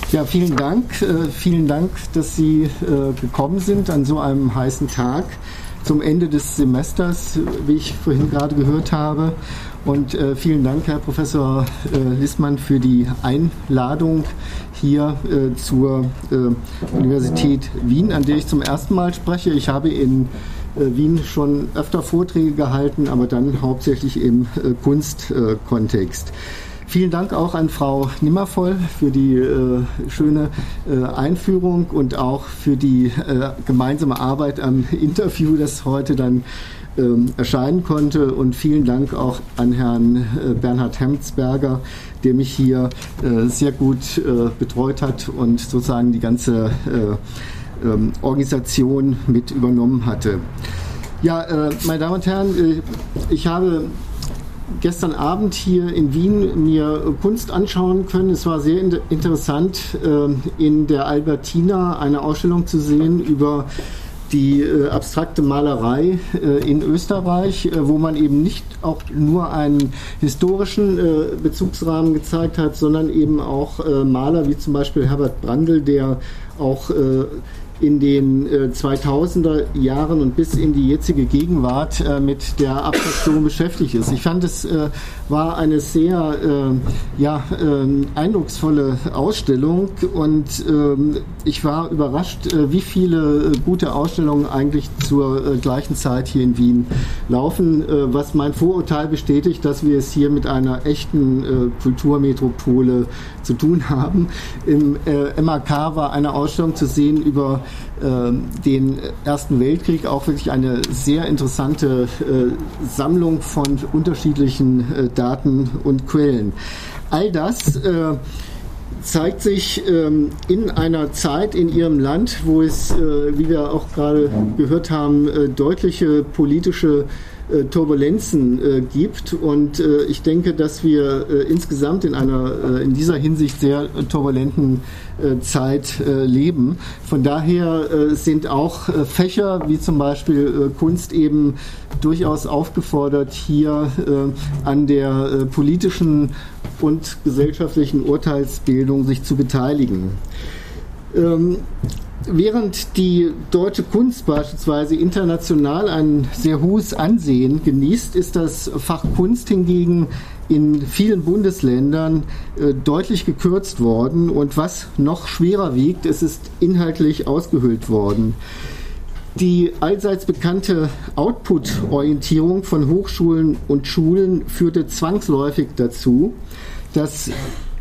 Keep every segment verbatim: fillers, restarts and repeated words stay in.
Ja, vielen Dank. Äh, vielen Dank, dass Sie äh, gekommen sind an so einem heißen Tag zum Ende des Semesters, wie ich vorhin gerade gehört habe. Und äh, vielen Dank, Herr Professor äh, Lissmann, für die Einladung hier äh, zur äh, Universität Wien, an der ich zum ersten Mal spreche. Ich habe in äh, Wien schon öfter Vorträge gehalten, aber dann hauptsächlich im äh, Kunstkontext. Äh, Vielen Dank auch an Frau Nimmervoll für die äh, schöne äh, Einführung und auch für die äh, gemeinsame Arbeit am Interview, das heute dann ähm, erscheinen konnte. Und vielen Dank auch an Herrn äh, Bernhard Hemsberger, der mich hier äh, sehr gut äh, betreut hat und sozusagen die ganze äh, äh, Organisation mit übernommen hatte. Ja, äh, meine Damen und Herren, äh, ich habe gestern Abend hier in Wien mir Kunst anschauen können. Es war sehr interessant, in der Albertina eine Ausstellung zu sehen über die abstrakte Malerei in Österreich, wo man eben nicht auch nur einen historischen Bezugsrahmen gezeigt hat, sondern eben auch Maler wie zum Beispiel Herbert Brandl, der auch in den äh, zweitausender Jahren und bis in die jetzige Gegenwart äh, mit der Abstraktion beschäftigt ist. Ich fand, es äh, war eine sehr äh, ja, äh, eindrucksvolle Ausstellung und äh, ich war überrascht, äh, wie viele äh, gute Ausstellungen eigentlich zur äh, gleichen Zeit hier in Wien laufen, äh, was mein Vorurteil bestätigt, dass wir es hier mit einer echten äh, Kulturmetropole zu tun haben. Im äh, M A K war eine Ausstellung zu sehen über äh, den Ersten Weltkrieg, auch wirklich eine sehr interessante äh, Sammlung von unterschiedlichen äh, Daten und Quellen. All das äh, zeigt sich ähm, in einer Zeit in Ihrem Land, wo es, äh, wie wir auch gerade gehört haben, äh, deutliche politische äh, Turbulenzen äh, gibt. Und äh, ich denke, dass wir äh, insgesamt in einer äh, in dieser Hinsicht sehr äh, turbulenten äh, Zeit äh, leben. Von daher äh, sind auch äh, Fächer wie zum Beispiel äh, Kunst eben durchaus aufgefordert, hier äh, an der äh, politischen und gesellschaftlichen Urteilsbildung sich zu beteiligen. Ähm, während die deutsche Kunst beispielsweise international ein sehr hohes Ansehen genießt, ist das Fach Kunst hingegen in vielen Bundesländern äh, deutlich gekürzt worden und was noch schwerer wiegt, es ist inhaltlich ausgehöhlt worden. Die allseits bekannte Output-Orientierung von Hochschulen und Schulen führte zwangsläufig dazu, dass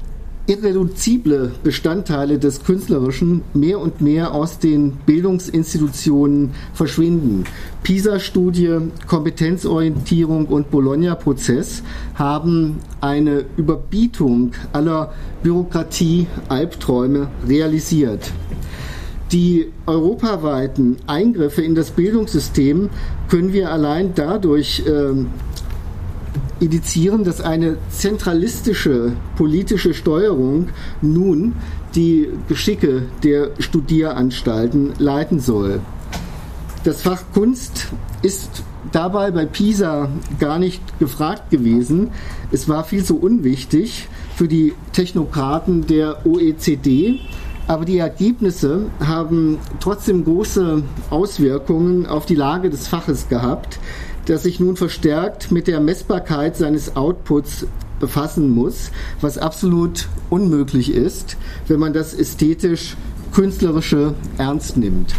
irreduzible Bestandteile des Künstlerischen mehr und mehr aus den Bildungsinstitutionen verschwinden. PISA-Studie, Kompetenzorientierung und Bologna-Prozess haben eine Überbietung aller Bürokratie-Albträume realisiert. Die europaweiten Eingriffe in das Bildungssystem können wir allein dadurch äh, indizieren, dass eine zentralistische politische Steuerung nun die Geschicke der Studieranstalten leiten soll. Das Fach Kunst ist dabei bei PISA gar nicht gefragt gewesen. Es war viel zu unwichtig für die Technokraten der O E C D, aber die Ergebnisse haben trotzdem große Auswirkungen auf die Lage des Faches gehabt, das sich nun verstärkt mit der Messbarkeit seines Outputs befassen muss, was absolut unmöglich ist, wenn man das ästhetisch-künstlerische ernst nimmt.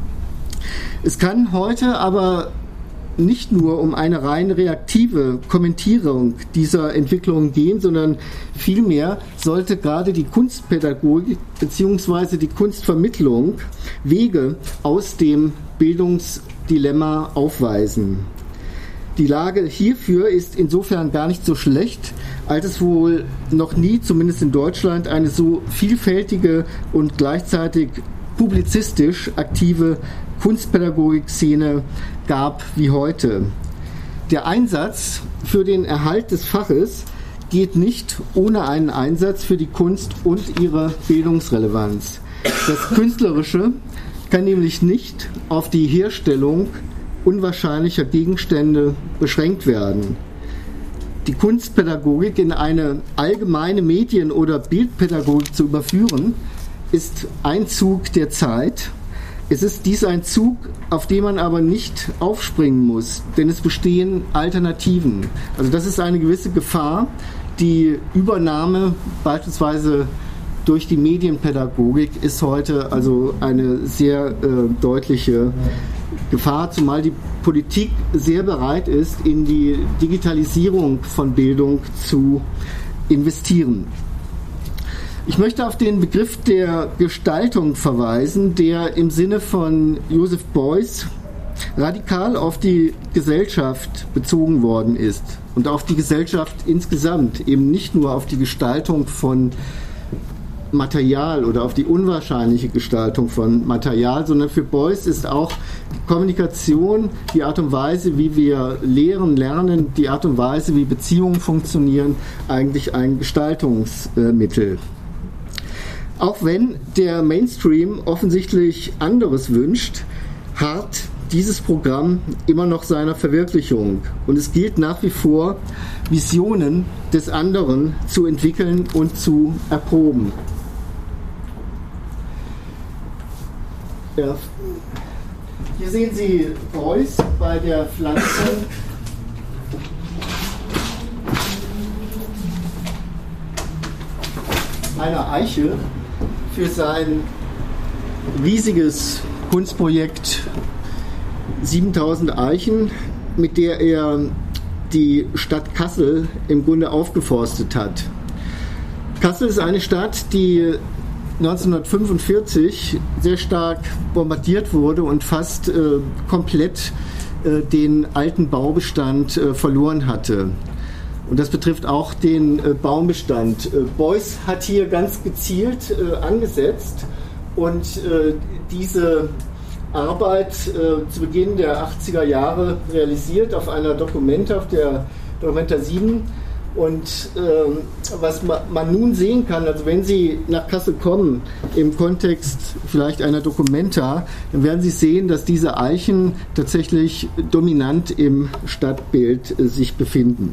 Es kann heute aber nicht nur um eine rein reaktive Kommentierung dieser Entwicklung gehen, sondern vielmehr sollte gerade die Kunstpädagogik bzw. die Kunstvermittlung Wege aus dem Bildungsdilemma aufweisen. Die Lage hierfür ist insofern gar nicht so schlecht, als es wohl noch nie, zumindest in Deutschland, eine so vielfältige und gleichzeitig publizistisch aktive Kunstpädagogik-Szene gab wie heute. Der Einsatz für den Erhalt des Faches geht nicht ohne einen Einsatz für die Kunst und ihre Bildungsrelevanz. Das Künstlerische kann nämlich nicht auf die Herstellung unwahrscheinlicher Gegenstände beschränkt werden. Die Kunstpädagogik in eine allgemeine Medien- oder Bildpädagogik zu überführen, ist ein Zug der Zeit. Es ist dies ein Zug, auf den man aber nicht aufspringen muss, denn es bestehen Alternativen. Also das ist eine gewisse Gefahr, die Übernahme beispielsweise durch die Medienpädagogik ist heute also eine sehr äh, deutliche Gefahr, zumal die Politik sehr bereit ist, in die Digitalisierung von Bildung zu investieren. Ich möchte auf den Begriff der Gestaltung verweisen, der im Sinne von Joseph Beuys radikal auf die Gesellschaft bezogen worden ist und auf die Gesellschaft insgesamt, eben nicht nur auf die Gestaltung von Material oder auf die unwahrscheinliche Gestaltung von Material, sondern für Beuys ist auch die Kommunikation, die Art und Weise, wie wir lehren, lernen, die Art und Weise, wie Beziehungen funktionieren, eigentlich ein Gestaltungsmittel. Auch wenn der Mainstream offensichtlich anderes wünscht, harrt dieses Programm immer noch seiner Verwirklichung. Und es gilt nach wie vor, Visionen des anderen zu entwickeln und zu erproben. Ja. Hier sehen Sie Beuys bei der Pflanzung einer Eiche für sein riesiges Kunstprojekt siebentausend Eichen, mit der er die Stadt Kassel im Grunde aufgeforstet hat. Kassel ist eine Stadt, die neunzehnhundertfünfundvierzig sehr stark bombardiert wurde und fast äh, komplett äh, den alten Baubestand äh, verloren hatte. Und das betrifft auch den äh, Baumbestand. Äh, Beuys hat hier ganz gezielt äh, angesetzt und äh, diese Arbeit äh, zu Beginn der achtziger Jahre realisiert auf einer Documenta, auf der Documenta sieben. Und äh, was ma, man nun sehen kann, also wenn Sie nach Kassel kommen, im Kontext vielleicht einer Documenta, dann werden Sie sehen, dass diese Eichen tatsächlich dominant im Stadtbild äh, sich befinden.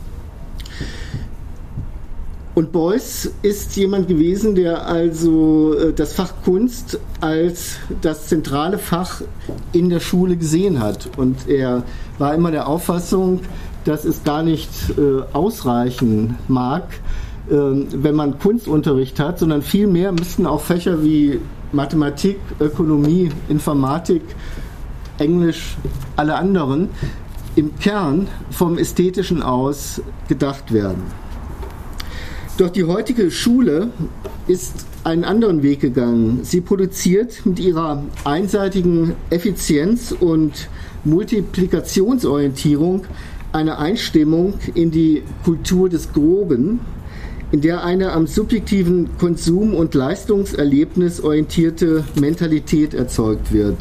Und Beuys ist jemand gewesen, der also äh, das Fach Kunst als das zentrale Fach in der Schule gesehen hat. Und er war immer der Auffassung, dass es gar nicht äh, ausreichen mag, äh, wenn man Kunstunterricht hat, sondern vielmehr müssten auch Fächer wie Mathematik, Ökonomie, Informatik, Englisch, alle anderen im Kern vom Ästhetischen aus gedacht werden. Doch die heutige Schule ist einen anderen Weg gegangen. Sie produziert mit ihrer einseitigen Effizienz und Multiplikationsorientierung eine Einstimmung in die Kultur des Groben, in der eine am subjektiven Konsum- und Leistungserlebnis orientierte Mentalität erzeugt wird.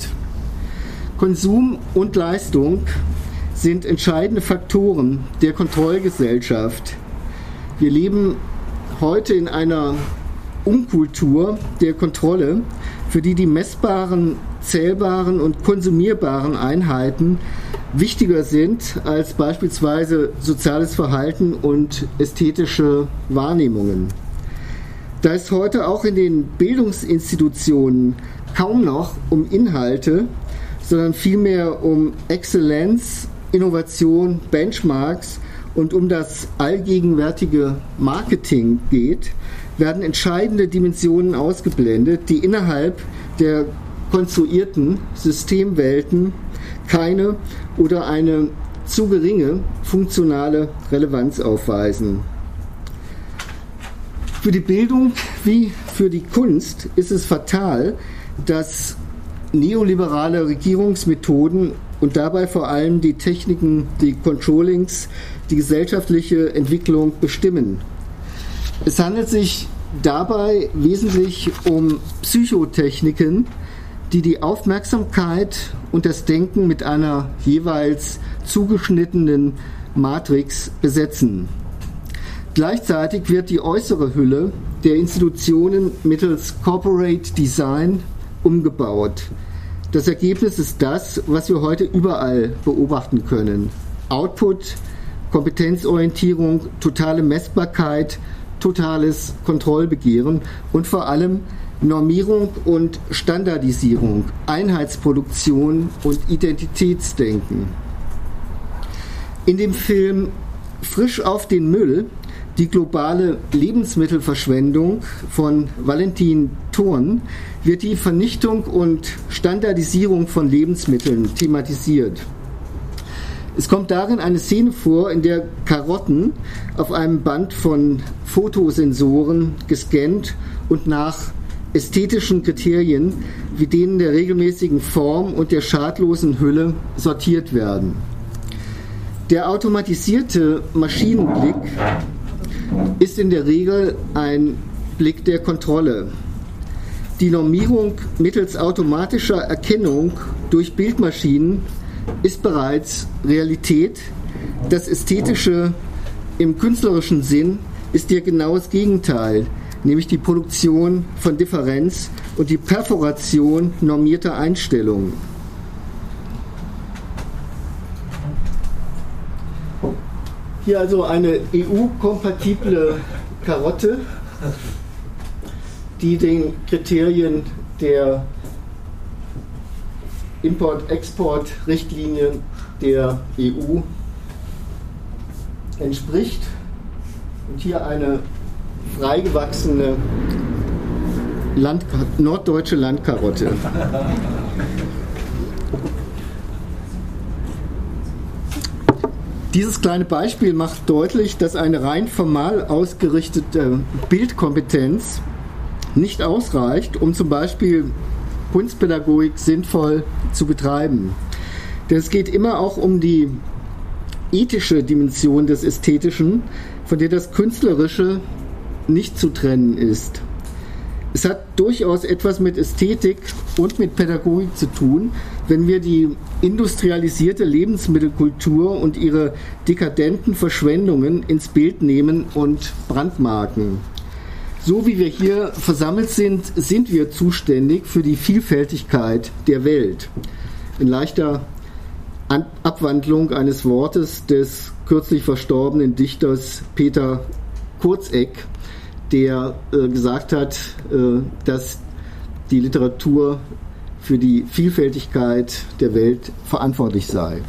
Konsum und Leistung sind entscheidende Faktoren der Kontrollgesellschaft. Wir leben heute in einer Unkultur der Kontrolle, für die die messbaren, zählbaren und konsumierbaren Einheiten wichtiger sind als beispielsweise soziales Verhalten und ästhetische Wahrnehmungen. Da es heute auch in den Bildungsinstitutionen kaum noch um Inhalte, sondern vielmehr um Exzellenz, Innovation, Benchmarks und um das allgegenwärtige Marketing geht, werden entscheidende Dimensionen ausgeblendet, die innerhalb der konstruierten Systemwelten keine oder eine zu geringe funktionale Relevanz aufweisen. Für die Bildung wie für die Kunst ist es fatal, dass neoliberale Regierungsmethoden und dabei vor allem die Techniken, die Controllings, die gesellschaftliche Entwicklung bestimmen. Es handelt sich dabei wesentlich um Psychotechniken, die die Aufmerksamkeit und das Denken mit einer jeweils zugeschnittenen Matrix besetzen. Gleichzeitig wird die äußere Hülle der Institutionen mittels Corporate Design umgebaut. Das Ergebnis ist das, was wir heute überall beobachten können. Output, Kompetenzorientierung, totale Messbarkeit, totales Kontrollbegehren und vor allem Normierung und Standardisierung, Einheitsproduktion und Identitätsdenken. In dem Film Frisch auf den Müll, die globale Lebensmittelverschwendung von Valentin Thorn, wird die Vernichtung und Standardisierung von Lebensmitteln thematisiert. Es kommt darin eine Szene vor, in der Karotten auf einem Band von Fotosensoren gescannt und nach ästhetischen Kriterien wie denen der regelmäßigen Form und der schadlosen Hülle sortiert werden. Der automatisierte Maschinenblick ist in der Regel ein Blick der Kontrolle. Die Normierung mittels automatischer Erkennung durch Bildmaschinen ist bereits Realität. Das Ästhetische im künstlerischen Sinn ist ihr genaues Gegenteil, nämlich die Produktion von Differenz und die Perforation normierter Einstellungen. Hier also eine E U-kompatible Karotte, die den Kriterien der Import-Export-Richtlinien der E U entspricht. Und hier eine freigewachsene Land- norddeutsche Landkarotte. Dieses kleine Beispiel macht deutlich, dass eine rein formal ausgerichtete Bildkompetenz nicht ausreicht, um zum Beispiel Kunstpädagogik sinnvoll zu betreiben. Denn es geht immer auch um die ethische Dimension des Ästhetischen, von der das Künstlerische nicht zu trennen ist. Es hat durchaus etwas mit Ästhetik und mit Pädagogik zu tun, wenn wir die industrialisierte Lebensmittelkultur und ihre dekadenten Verschwendungen ins Bild nehmen und brandmarken. So wie wir hier versammelt sind, sind wir zuständig für die Vielfältigkeit der Welt. In leichter Abwandlung eines Wortes des kürzlich verstorbenen Dichters Peter Kurzeck, der äh, gesagt hat, äh, dass die Literatur für die Vielfältigkeit der Welt verantwortlich sei.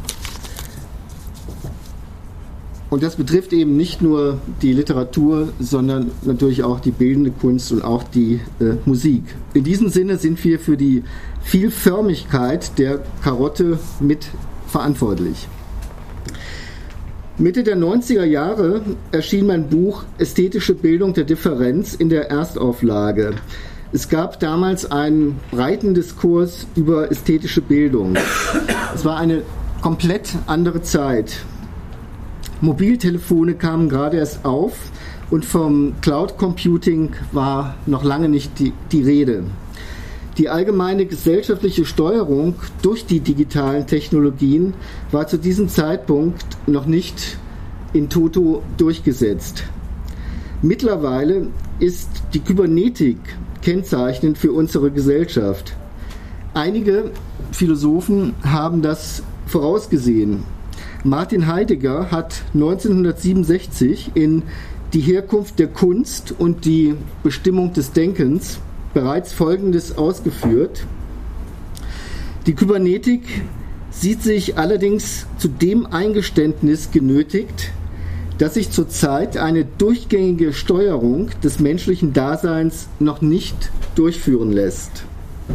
Und das betrifft eben nicht nur die Literatur, sondern natürlich auch die bildende Kunst und auch die äh, Musik. In diesem Sinne sind wir für die Vielförmigkeit der Karotte mit verantwortlich. Mitte der neunziger Jahre erschien mein Buch Ästhetische Bildung der Differenz in der Erstauflage. Es gab damals einen breiten Diskurs über ästhetische Bildung. Es war eine komplett andere Zeit. Mobiltelefone kamen gerade erst auf und vom Cloud Computing war noch lange nicht die, die Rede. Die allgemeine gesellschaftliche Steuerung durch die digitalen Technologien war zu diesem Zeitpunkt noch nicht in toto durchgesetzt. Mittlerweile ist die Kybernetik kennzeichnend für unsere Gesellschaft. Einige Philosophen haben das vorausgesehen. Martin Heidegger hat neunzehnhundertsiebenundsechzig in Die Herkunft der Kunst und die Bestimmung des Denkens bereits Folgendes ausgeführt: Die Kybernetik sieht sich allerdings zu dem Eingeständnis genötigt, dass sich zurzeit eine durchgängige Steuerung des menschlichen Daseins noch nicht durchführen lässt.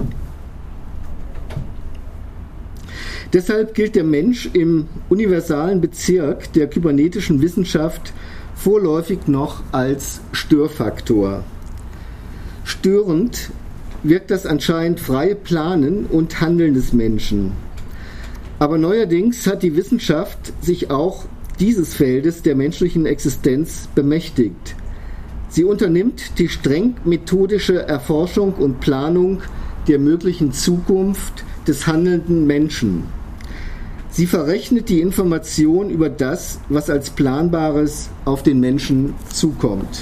Deshalb gilt der Mensch im universalen Bezirk der kybernetischen Wissenschaft vorläufig noch als Störfaktor. Störend wirkt das anscheinend freie Planen und Handeln des Menschen. Aber neuerdings hat die Wissenschaft sich auch dieses Feldes der menschlichen Existenz bemächtigt. Sie unternimmt die streng methodische Erforschung und Planung der möglichen Zukunft des handelnden Menschen. Sie verrechnet die Information über das, was als Planbares auf den Menschen zukommt.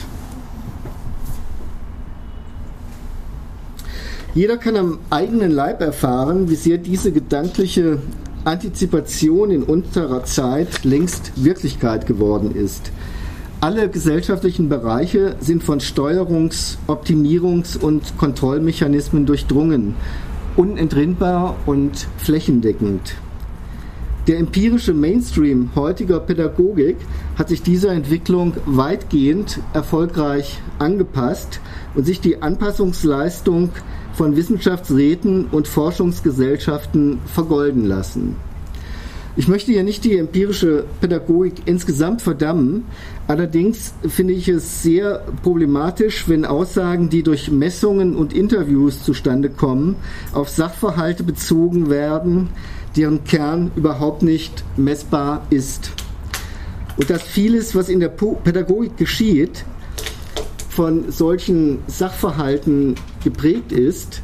Jeder kann am eigenen Leib erfahren, wie sehr diese gedankliche Antizipation in unserer Zeit längst Wirklichkeit geworden ist. Alle gesellschaftlichen Bereiche sind von Steuerungs-, Optimierungs- und Kontrollmechanismen durchdrungen, unentrinnbar und flächendeckend. Der empirische Mainstream heutiger Pädagogik hat sich dieser Entwicklung weitgehend erfolgreich angepasst und sich die Anpassungsleistung von Wissenschaftsräten und Forschungsgesellschaften vergolden lassen. Ich möchte hier nicht die empirische Pädagogik insgesamt verdammen, allerdings finde ich es sehr problematisch, wenn Aussagen, die durch Messungen und Interviews zustande kommen, auf Sachverhalte bezogen werden, deren Kern überhaupt nicht messbar ist. Und dass vieles, was in der Pädagogik geschieht, von solchen Sachverhalten geprägt ist,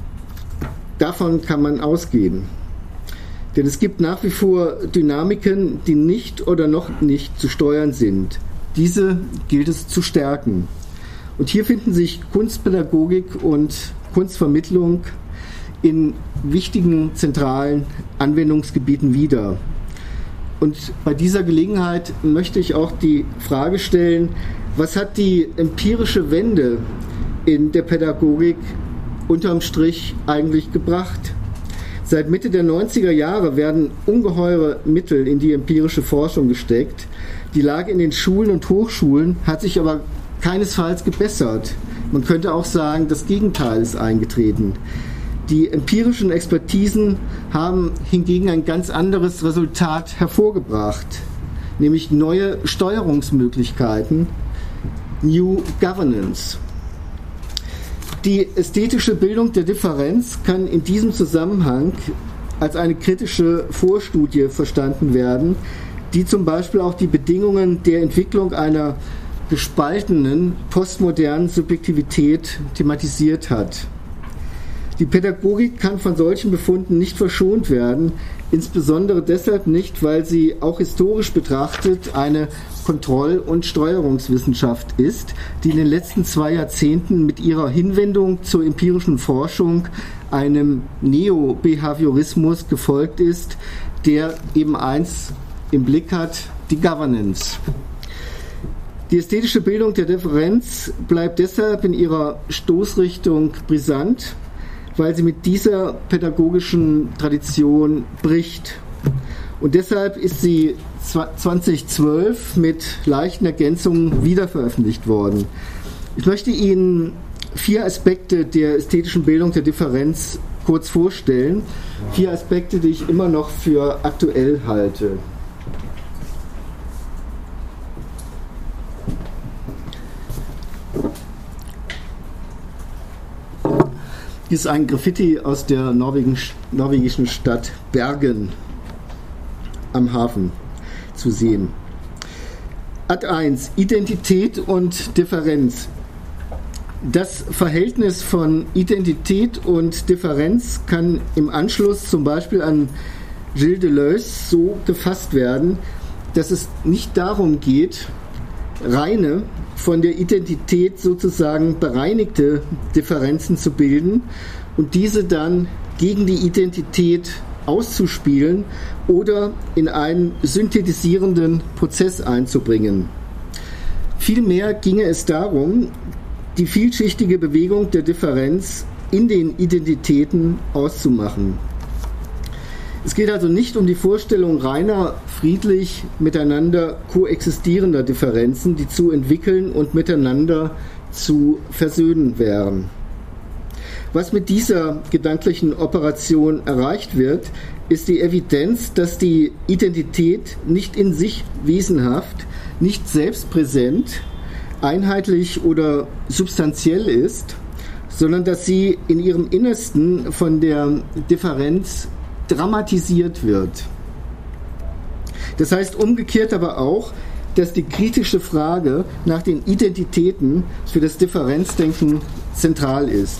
davon kann man ausgehen. Denn es gibt nach wie vor Dynamiken, die nicht oder noch nicht zu steuern sind. Diese gilt es zu stärken. Und hier finden sich Kunstpädagogik und Kunstvermittlung in wichtigen zentralen Anwendungsgebieten wieder. Und bei dieser Gelegenheit möchte ich auch die Frage stellen, was hat die empirische Wende in der Pädagogik unterm Strich eigentlich gebracht? Seit Mitte der neunziger Jahre werden ungeheure Mittel in die empirische Forschung gesteckt. Die Lage in den Schulen und Hochschulen hat sich aber keinesfalls gebessert. Man könnte auch sagen, das Gegenteil ist eingetreten. Die empirischen Expertisen haben hingegen ein ganz anderes Resultat hervorgebracht, nämlich neue Steuerungsmöglichkeiten, New Governance. Die ästhetische Bildung der Differenz kann in diesem Zusammenhang als eine kritische Vorstudie verstanden werden, die zum Beispiel auch die Bedingungen der Entwicklung einer gespaltenen, postmodernen Subjektivität thematisiert hat. Die Pädagogik kann von solchen Befunden nicht verschont werden, insbesondere deshalb nicht, weil sie auch historisch betrachtet eine Kontroll- und Steuerungswissenschaft ist, die in den letzten zwei Jahrzehnten mit ihrer Hinwendung zur empirischen Forschung einem Neo-Behaviorismus gefolgt ist, der eben eins im Blick hat, die Governance. Die ästhetische Bildung der Differenz bleibt deshalb in ihrer Stoßrichtung brisant, weil sie mit dieser pädagogischen Tradition bricht. Und deshalb ist sie zweitausendzwölf mit leichten Ergänzungen wiederveröffentlicht worden. Ich möchte Ihnen vier Aspekte der ästhetischen Bildung der Differenz kurz vorstellen. Vier Aspekte, die ich immer noch für aktuell halte. Hier ist ein Graffiti aus der norwegischen Stadt Bergen am Hafen zu sehen. Ad eins, Identität und Differenz. Das Verhältnis von Identität und Differenz kann im Anschluss zum Beispiel an Gilles Deleuze so gefasst werden, dass es nicht darum geht, reine, von der Identität sozusagen bereinigte Differenzen zu bilden und diese dann gegen die Identität auszuspielen oder in einen synthetisierenden Prozess einzubringen. Vielmehr ginge es darum, die vielschichtige Bewegung der Differenz in den Identitäten auszumachen. Es geht also nicht um die Vorstellung reiner, friedlich miteinander koexistierender Differenzen, die zu entwickeln und miteinander zu versöhnen wären. Was mit dieser gedanklichen Operation erreicht wird, ist die Evidenz, dass die Identität nicht in sich wesenhaft, nicht selbstpräsent, einheitlich oder substanziell ist, sondern dass sie in ihrem Innersten von der Differenz dramatisiert wird. Das heißt umgekehrt aber auch, dass die kritische Frage nach den Identitäten für das Differenzdenken zentral ist.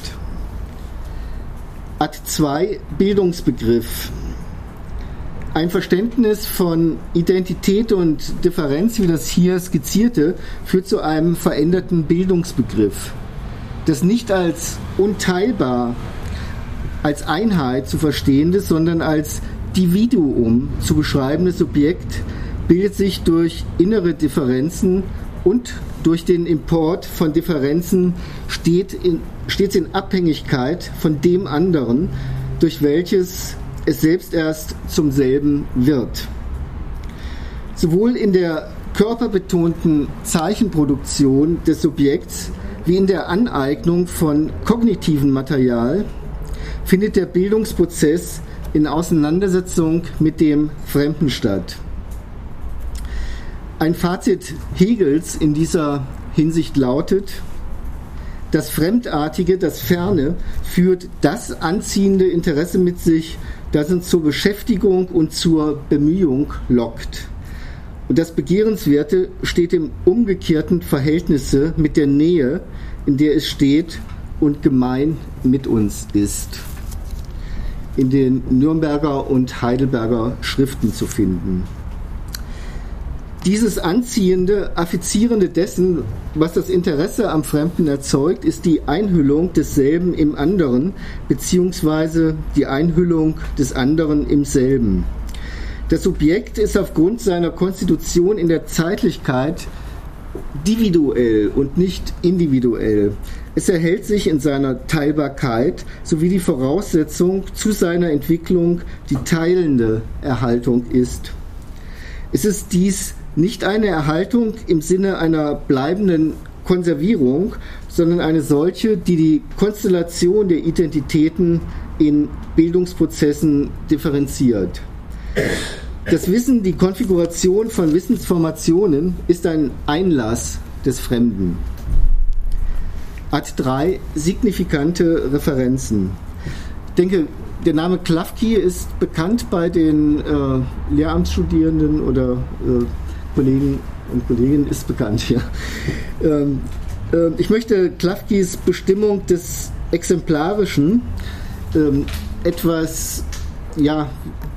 Ad zwei, Bildungsbegriff. Ein Verständnis von Identität und Differenz, wie das hier skizzierte, führt zu einem veränderten Bildungsbegriff, das nicht als unteilbar, als Einheit zu verstehendes, sondern als Dividuum zu beschreibendes Subjekt bildet sich durch innere Differenzen und durch den Import von Differenzen steht in, stets in Abhängigkeit von dem anderen, durch welches es selbst erst zum selben wird. Sowohl in der körperbetonten Zeichenproduktion des Subjekts wie in der Aneignung von kognitiven Material findet der Bildungsprozess in Auseinandersetzung mit dem Fremden statt. Ein Fazit Hegels in dieser Hinsicht lautet: Das Fremdartige, das Ferne, führt das anziehende Interesse mit sich, das uns zur Beschäftigung und zur Bemühung lockt. Und das Begehrenswerte steht im umgekehrten Verhältnisse mit der Nähe, in der es steht und gemein mit uns ist. In den Nürnberger und Heidelberger Schriften zu finden. Dieses Anziehende, Affizierende dessen, was das Interesse am Fremden erzeugt, ist die Einhüllung desselben im anderen, beziehungsweise die Einhüllung des anderen im selben. Das Subjekt ist aufgrund seiner Konstitution in der Zeitlichkeit dividuell und nicht individuell. Es erhält sich in seiner Teilbarkeit sowie die Voraussetzung zu seiner Entwicklung die teilende Erhaltung ist. Es ist dies nicht eine Erhaltung im Sinne einer bleibenden Konservierung, sondern eine solche, die die Konstellation der Identitäten in Bildungsprozessen differenziert. Das Wissen, die Konfiguration von Wissensformationen ist ein Einlass des Fremden. Art drei, signifikante Referenzen. Ich denke, der Name Klafki ist bekannt bei den äh, Lehramtsstudierenden oder äh, Kollegen und Kolleginnen, ist bekannt, ja. Ähm, äh, ich möchte Klafkis Bestimmung des Exemplarischen ähm, etwas, ja,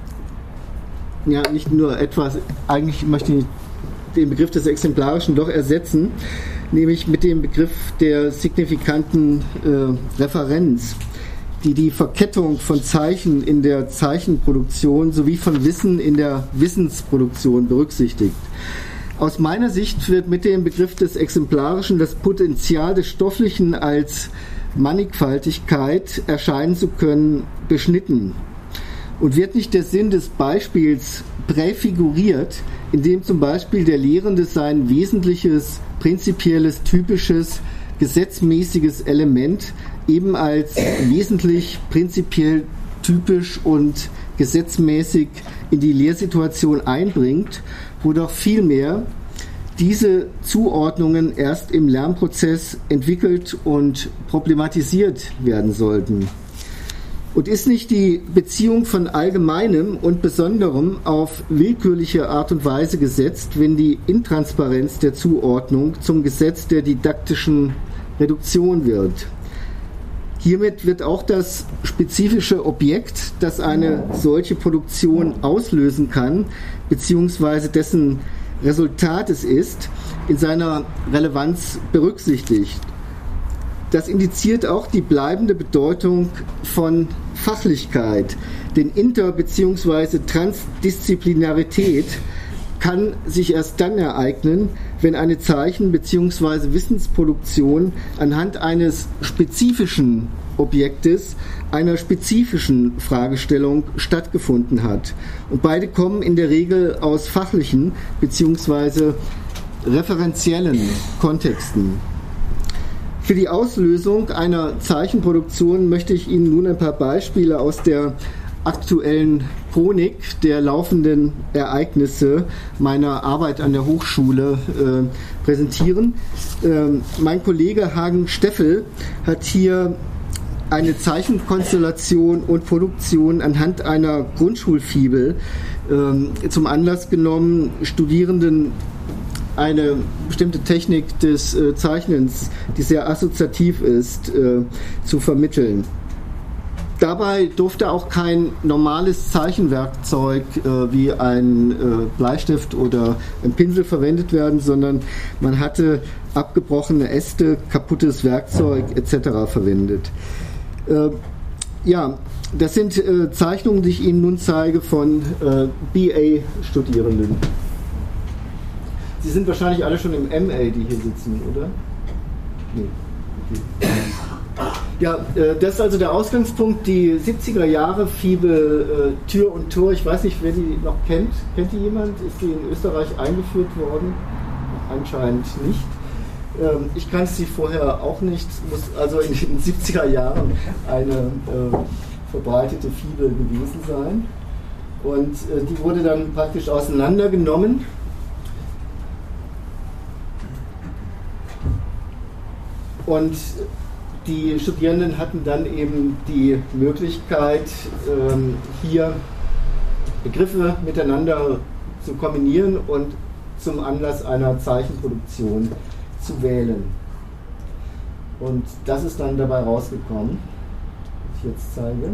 ja, nicht nur etwas, eigentlich möchte ich den Begriff des Exemplarischen doch ersetzen, nämlich mit dem Begriff der signifikanten äh, Referenz, die die Verkettung von Zeichen in der Zeichenproduktion sowie von Wissen in der Wissensproduktion berücksichtigt. Aus meiner Sicht wird mit dem Begriff des Exemplarischen das Potenzial des Stofflichen als Mannigfaltigkeit erscheinen zu können beschnitten. Und wird nicht der Sinn des Beispiels präfiguriert, indem zum Beispiel der Lehrende sein wesentliches, prinzipielles, typisches, gesetzmäßiges Element eben als wesentlich, prinzipiell, typisch und gesetzmäßig in die Lehrsituation einbringt, wo doch vielmehr diese Zuordnungen erst im Lernprozess entwickelt und problematisiert werden sollten. Und ist nicht die Beziehung von Allgemeinem und Besonderem auf willkürliche Art und Weise gesetzt, wenn die Intransparenz der Zuordnung zum Gesetz der didaktischen Reduktion wird? Hiermit wird auch das spezifische Objekt, das eine solche Produktion auslösen kann, beziehungsweise dessen Resultat es ist, in seiner Relevanz berücksichtigt. Das indiziert auch die bleibende Bedeutung von Fachlichkeit, denn Inter- bzw. Transdisziplinarität kann sich erst dann ereignen, wenn eine Zeichen- bzw. Wissensproduktion anhand eines spezifischen Objektes, einer spezifischen Fragestellung stattgefunden hat. Und beide kommen in der Regel aus fachlichen bzw. referenziellen Kontexten. Für die Auslösung einer Zeichenproduktion möchte ich Ihnen nun ein paar Beispiele aus der aktuellen Chronik der laufenden Ereignisse meiner Arbeit an der Hochschule äh, präsentieren. Ähm, mein Kollege Hagen Steffel hat hier eine Zeichenkonstellation und Produktion anhand einer Grundschulfibel äh, zum Anlass genommen, Studierenden eine bestimmte Technik des äh, Zeichnens, die sehr assoziativ ist, äh, zu vermitteln. Dabei durfte auch kein normales Zeichenwerkzeug äh, wie ein äh, Bleistift oder ein Pinsel verwendet werden, sondern man hatte abgebrochene Äste, kaputtes Werkzeug et cetera verwendet. Äh, ja, das sind äh, Zeichnungen, die ich Ihnen nun zeige von äh, B A-Studierenden. Sie sind wahrscheinlich alle schon im M A, die hier sitzen, oder? Nee. Okay. Ja, das ist also der Ausgangspunkt, die siebziger Jahre, Fibel äh, Tür und Tor. Ich weiß nicht, wer die noch kennt. Kennt die jemand? Ist die in Österreich eingeführt worden? Anscheinend nicht. Ähm, ich kannte sie vorher auch nicht. Muss also in den siebziger Jahren eine äh, verbreitete Fibel gewesen sein. Und äh, die wurde dann praktisch auseinandergenommen. Und die Studierenden hatten dann eben die Möglichkeit, ähm, hier Begriffe miteinander zu kombinieren und zum Anlass einer Zeichenproduktion zu wählen. Und das ist dann dabei rausgekommen, was ich jetzt zeige.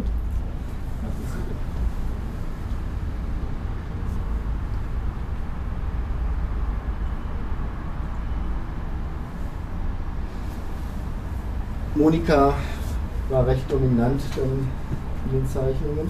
Monika war recht dominant dann in den Zeichnungen.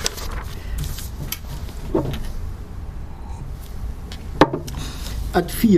Akt vier.